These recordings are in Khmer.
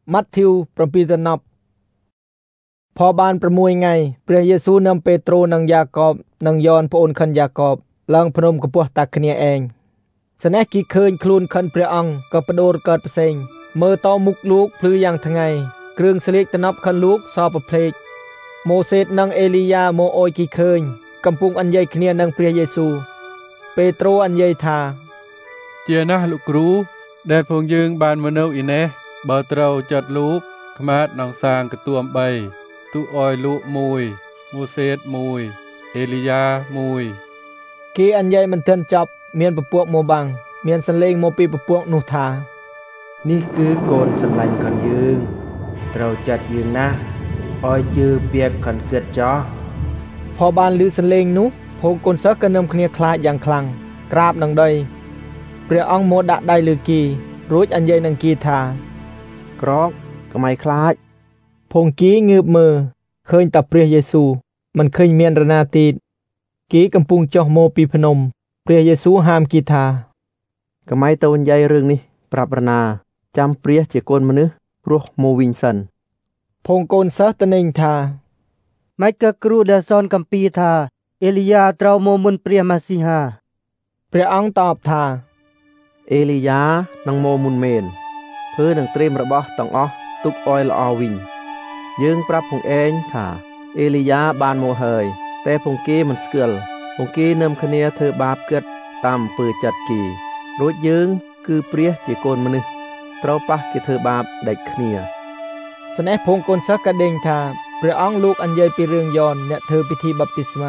มัทธิว7 พอบานประมวยไงព្រះយេស៊ូវនាំពេត្រុសនិងយ៉ាកបនិងយ៉នប្អូនខិនយ៉ាកបឡើងភ្នំកំពស់តាគ្នាឯងស្នេះគីឃើញខ្លួនខិនព្រះអង្គក៏បដូរកើតផ្សេងមើលតមុខលោកភ្លឺយ៉ាងថ្ងៃគ្រឿងស្លៀកតំណប់ខិនលោកសប្រភ្លេកម៉ូសេសនិងអេលីយ៉ាមកអោយគីឃើញកំពុងអញ្ញៃគ្នានឹងព្រះយេស៊ូវពេត្រុសអញ្ញៃថាជាណាស់លោកគ្រូដែលផងយើងបានមកនៅឯនេះបើត្រូវចាត់លោកខ្មាតនឹងសាងកទួម3ទូអោយលោក1ម៉ូសេស1អេលីយ៉ា1 គេអញ្ញៃមិនទាន់ចប់មានពពួកមកបាំងមានសលេងមកពីពពួកនោះថានេះគឺកូនសម្លាញ់ខាងយើងត្រូវចាត់យើងណាស់អោយជឿពាក្យខាងគិតចោះพอបានឮសលេងនោះភូមិកូនសិស្សក៏នឹមគ្នាខ្លាចយ៉ាងខ្លាំងក្រាបនឹងដីព្រះអង្គមកដាក់ដៃលើគីរួចអញ្ញៃនឹងគីថាក្រកកុំឲ្យខ្លាចភូមិគីងើបមើលឃើញតែព្រះយេស៊ូវមិនឃើញមានរណាទៀតគីកំពុងចុះមកពីភ្នំព្រះយេស៊ូវហាមគីថាកុំឲ្យទៅនិយាយរឿងនេះប្រាប់រណាចាំព្រះជាកូនមនុស្សព្រោះមកវិញសិនភូមិកូនសិស្សត្នេញថាម៉េចក៏គ្រូដែលសនគម្ពីរថាអេលីយ៉ាត្រូវមកមុនព្រះម៉ាស៊ីហាព្រះអង្គតបថាអេលីយ៉ានឹងមកមុនមែនធ្វើនឹងត្រៀមរបស់ទាំងអស់ទុកអោយល្អវិញយើងប្រាប់ផងឯងថាអេលីយ៉ាបានមកហើយតែផងគេមិនស្គាល់ផងគេនឹមគ្នាធ្វើបាបគិតតាមអំពើចិត្តគេរួចយើងគឺព្រះជាកូនមនុស្សត្រូវប៉ះគេធ្វើបាបដាច់គ្នាស្នេះភូមិកូនសិស្សក៏ដេញថាព្រះអង្គលោកអញ្ញៃពីរឿងយ៉នអ្នកធ្វើពិធីបាប់ទីស្មា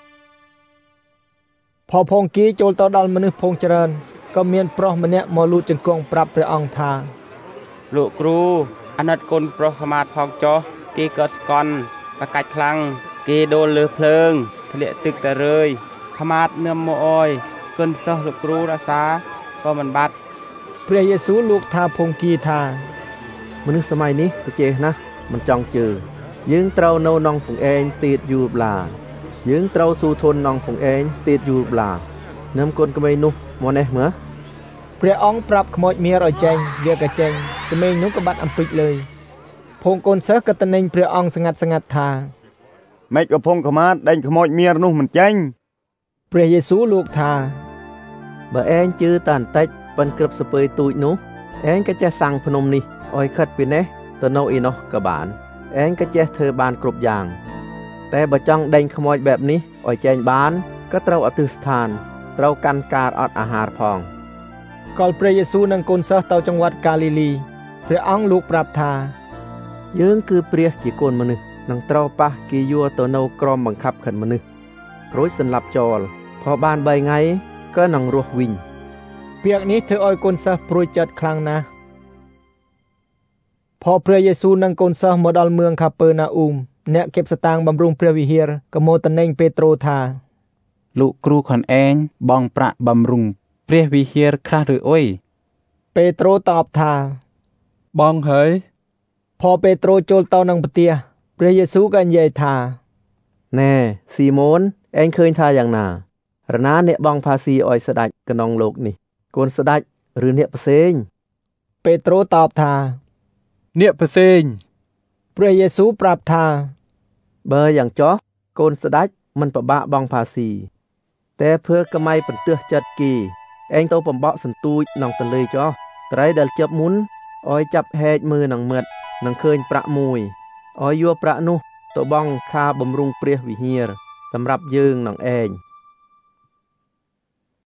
ផងគីចូលទៅដល់មនុស្សភងច្រើនក៏មានប្រុសម្នាក់មកលូតជង្គង់ប្រាប់ព្រះអង្គថាលោកគ្រូអាណិតកូនប្រុសខ្មាតផងចុះគេកើតស្កន់បកាច់ខ្លាំងគេដូរលើភ្លើងធ្លាក់ទឹកទៅរើយខ្មាតនឹមមកអយគុណសិស្សលោកគ្រូរសាក៏មិនបាត់ព្រះយេស៊ូវលោកថាភងគីថាមនុស្សសម័យនេះប្រជេះណាស់មិនចង់ជឿយើងត្រូវនៅនងពងឯងទៀតយូរប្លាយើងត្រូវស៊ូធន់នងពងឯងទៀតយូរប្លានឹមកូនក្មេងនោះមកនេះមើលព្រះអង្គប្រាប់ខ្មោចមារឲ្យចេញវាក៏ចេញក្មេងនោះក៏បាត់អំពេចលើភូមិកូនសិស្សក៏ត្នេញព្រះអង្គស្ងាត់ថាម៉េចក៏ភងខ្មាតដេញខ្មោចមារនោះមិនចេញព្រះយេស៊ូវលោកថាបើឯងជឿតាបន្តិចប៉ិនក្រឹបសពើទូចនោះឯងក៏ចេះសាំងភ្នំនេះឲ្យខិតពីនេះទៅនៅឯនោះក៏បានឯងក៏ចេះធ្វើបានគ្រប់យ៉ាងតែបើចង់ដេញខ្មោចបែបនេះឲ្យចេញបានក៏ត្រូវអធិស្ឋានត្រូវកាន់ការអត់អាហារផងកលព្រះយេស៊ូវនិងកូនសិស្សទៅចង្វាត់កាលីលីព្រះអង្គលោកប្រាប់ថាយើងគឺព្រះជាកូនមនុស្សនឹងត្រូវប៉ះគេយកទៅនៅក្រមបង្ខាប់ខិនមនុស្សរួចសន្លប់ចោលพอបាន3ថ្ងៃក៏នឹងរស់វិញពាក្យនេះធ្វើឲ្យកូនសិស្សព្រួយចិត្តខ្លាំងណាស់พอព្រះយេស៊ូវនិងកូនសិស្សមកដល់เมืองខាពើណាអ៊ូមអ្នកเก็บស្តាងបម្រុងព្រះវិហារក៏មកត្នេញពេត្រុសថាលោកគ្រូខនឯងបងប្រាក់បម្រុងព្រះវិហារខ្លះឬអុយពេត្រុសតបថាបងហើយพอពេត្រុសចូលទៅនឹងផ្ទះព្រះយេស៊ូវក៏និយាយថាណែស៊ីម៉ូនឯងឃើញថាយ៉ាងណារណាអ្នកបងផាស៊ីឲ្យស្ដេចក្នុងលោកនេះកូនស្ដេចឬអ្នកផ្សេងពេត្រុសតបថាអ្នកផ្សេងព្រះយេស៊ូវប្រាប់ថាបើយ៉ាងចោះកូនស្ដេចមិនពិបាកបងផាស៊ីតែភឿកម្មៃបន្ទើសចិត្តគីឯងទៅបំបក់សន្ទូចក្នុងទន្លេចោះត្រីដែលចាប់មុនឲ្យចាប់ហែកមើលនឹងមិត្តនឹងឃើញប្រាក់មួយឲ្យយកប្រាក់នោះទៅបង់ខាបម្រុងព្រះវិហារសម្រាប់យើងនឹងឯង